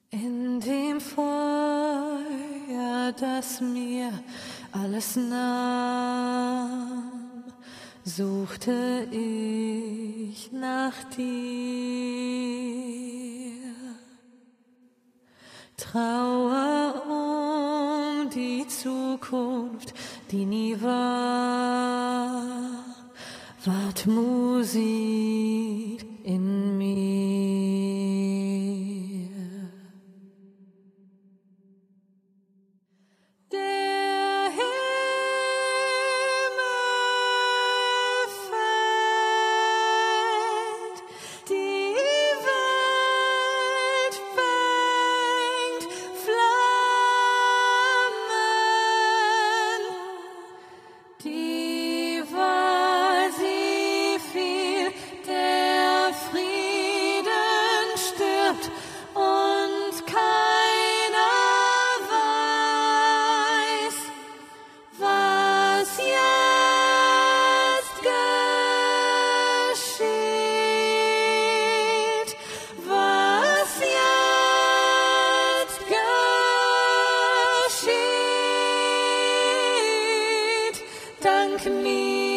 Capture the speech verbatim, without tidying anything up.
In dem Feuer, das mir alles nahm, suchte ich nach dir. Trauer um die Zukunft, die nie war, ward Musik in mir. Der Himmel fällt, die Welt fängt Flammen, die Wahl sie fiel, der Frieden stirbt und keiner weiß, was jetzt geschieht, was jetzt geschieht. Dank mir.